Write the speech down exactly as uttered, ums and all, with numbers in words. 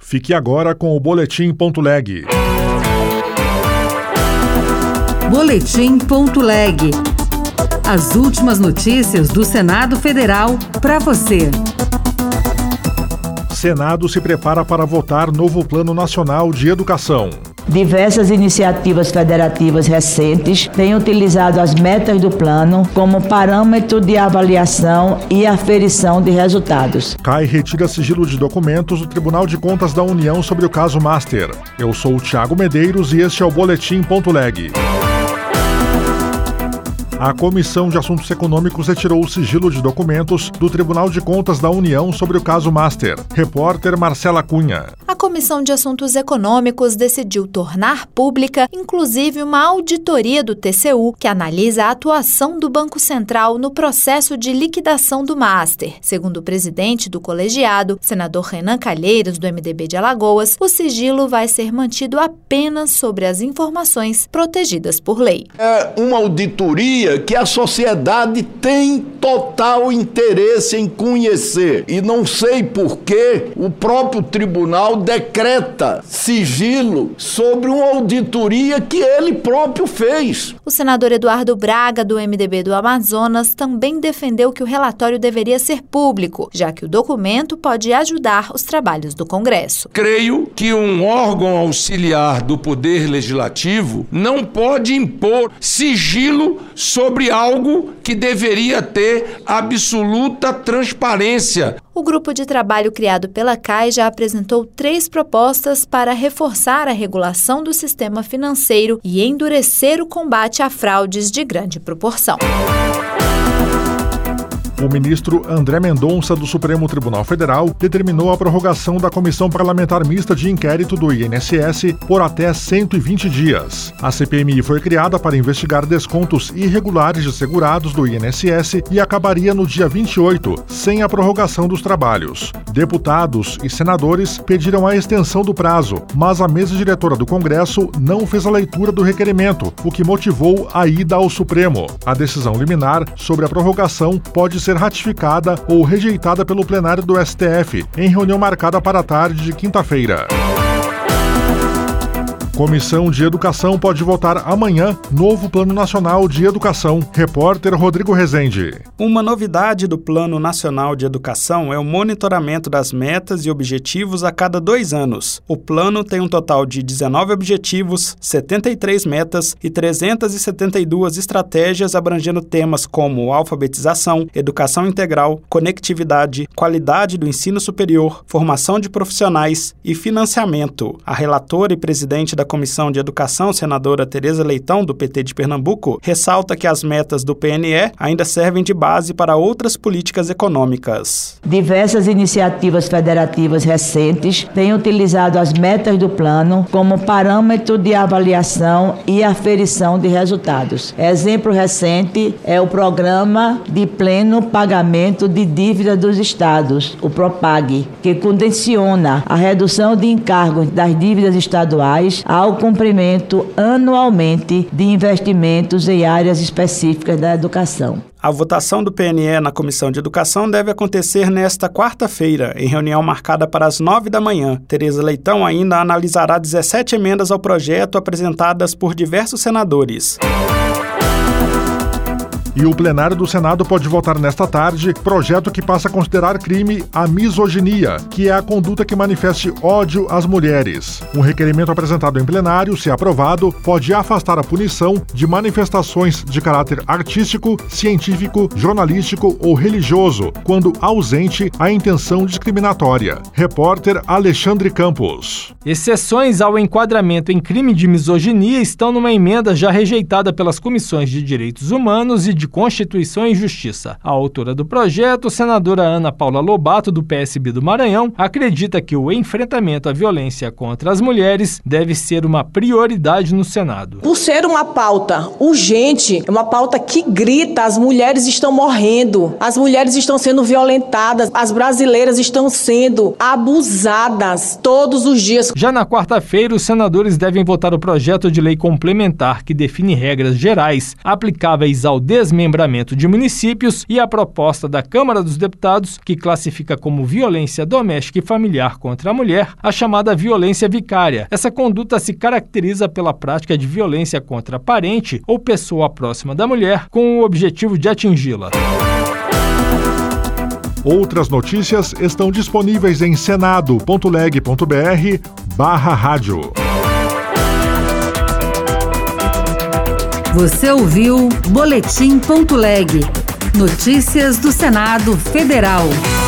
Fique agora com o Boletim Ponto Leg. Boletim Ponto Leg. As últimas notícias do Senado Federal para você. Senado se prepara para votar novo Plano Nacional de Educação. Diversas iniciativas federativas recentes têm utilizado as metas do plano como parâmetro de avaliação e aferição de resultados. C A I retira sigilo de documentos do Tribunal de Contas da União sobre o caso Master. Eu sou o Thiago Medeiros e este é o Boletim Ponto Leg. A Comissão de Assuntos Econômicos retirou o sigilo de documentos do Tribunal de Contas da União sobre o caso Master. Repórter Marcela Cunha. A Comissão de Assuntos Econômicos decidiu tornar pública, inclusive, uma auditoria do T C U que analisa a atuação do Banco Central no processo de liquidação do Master. Segundo o presidente do colegiado, senador Renan Calheiros, do M D B de Alagoas, o sigilo vai ser mantido apenas sobre as informações protegidas por lei. É uma auditoria que a sociedade tem total interesse em conhecer. E não sei por que o próprio tribunal decreta sigilo sobre uma auditoria que ele próprio fez. O senador Eduardo Braga, do M D B do Amazonas, também defendeu que o relatório deveria ser público, já que o documento pode ajudar os trabalhos do Congresso. Creio que um órgão auxiliar do Poder Legislativo não pode impor sigilo sobre algo que deveria ter absoluta transparência. O grupo de trabalho criado pela C A I já apresentou três propostas para reforçar a regulação do sistema financeiro e endurecer o combate a fraudes de grande proporção. O ministro André Mendonça, do Supremo Tribunal Federal, determinou a prorrogação da Comissão Parlamentar Mista de Inquérito do I N S S por até cento e vinte dias. A C P M I foi criada para investigar descontos irregulares de segurados do I N S S e acabaria no dia vinte e oito, sem a prorrogação dos trabalhos. Deputados e senadores pediram a extensão do prazo, mas a mesa diretora do Congresso não fez a leitura do requerimento, o que motivou a ida ao Supremo. A decisão liminar sobre a prorrogação pode ser ratificada ou rejeitada pelo plenário do S T F, em reunião marcada para a tarde de quinta-feira. Comissão de Educação pode votar amanhã novo Plano Nacional de Educação. Repórter Rodrigo Rezende. Uma novidade do Plano Nacional de Educação é o monitoramento das metas e objetivos a cada dois anos. O plano tem um total de dezenove objetivos, setenta e três metas e trezentas e setenta e duas estratégias abrangendo temas como alfabetização, educação integral, conectividade, qualidade do ensino superior, formação de profissionais e financiamento. A relatora e presidente da Comissão de Educação, senadora Tereza Leitão, do P T de Pernambuco, ressalta que as metas do P N E ainda servem de base para outras políticas econômicas. Diversas iniciativas federativas recentes têm utilizado as metas do plano como parâmetro de avaliação e aferição de resultados. Exemplo recente é o Programa de Pleno Pagamento de Dívida dos Estados, o PROPAG, que condiciona a redução de encargos das dívidas estaduais ao cumprimento anualmente de investimentos em áreas específicas da educação. A votação do P N E na Comissão de Educação deve acontecer nesta quarta-feira, em reunião marcada para as nove da manhã. Tereza Leitão ainda analisará dezessete emendas ao projeto apresentadas por diversos senadores. E o plenário do Senado pode votar nesta tarde projeto que passa a considerar crime a misoginia, que é a conduta que manifeste ódio às mulheres. Um requerimento apresentado em plenário, se aprovado, pode afastar a punição de manifestações de caráter artístico, científico, jornalístico ou religioso, quando ausente a intenção discriminatória. Repórter Alexandre Campos. Exceções ao enquadramento em crime de misoginia estão numa emenda já rejeitada pelas Comissões de Direitos Humanos e de Constituição e Justiça. A autora do projeto, senadora Ana Paula Lobato, do P S B do Maranhão, acredita que o enfrentamento à violência contra as mulheres deve ser uma prioridade no Senado. Por ser uma pauta urgente, é uma pauta que grita, as mulheres estão morrendo, as mulheres estão sendo violentadas, as brasileiras estão sendo abusadas todos os dias. Já na quarta-feira, os senadores devem votar o projeto de lei complementar que define regras gerais aplicáveis ao desmatamento desmembramento de municípios e a proposta da Câmara dos Deputados, que classifica como violência doméstica e familiar contra a mulher a chamada violência vicária. Essa conduta se caracteriza pela prática de violência contra parente ou pessoa próxima da mulher com o objetivo de atingi-la. Outras notícias estão disponíveis em senado ponto leg ponto br barra rádio. Você ouviu Boletim ponto leg. Notícias do Senado Federal.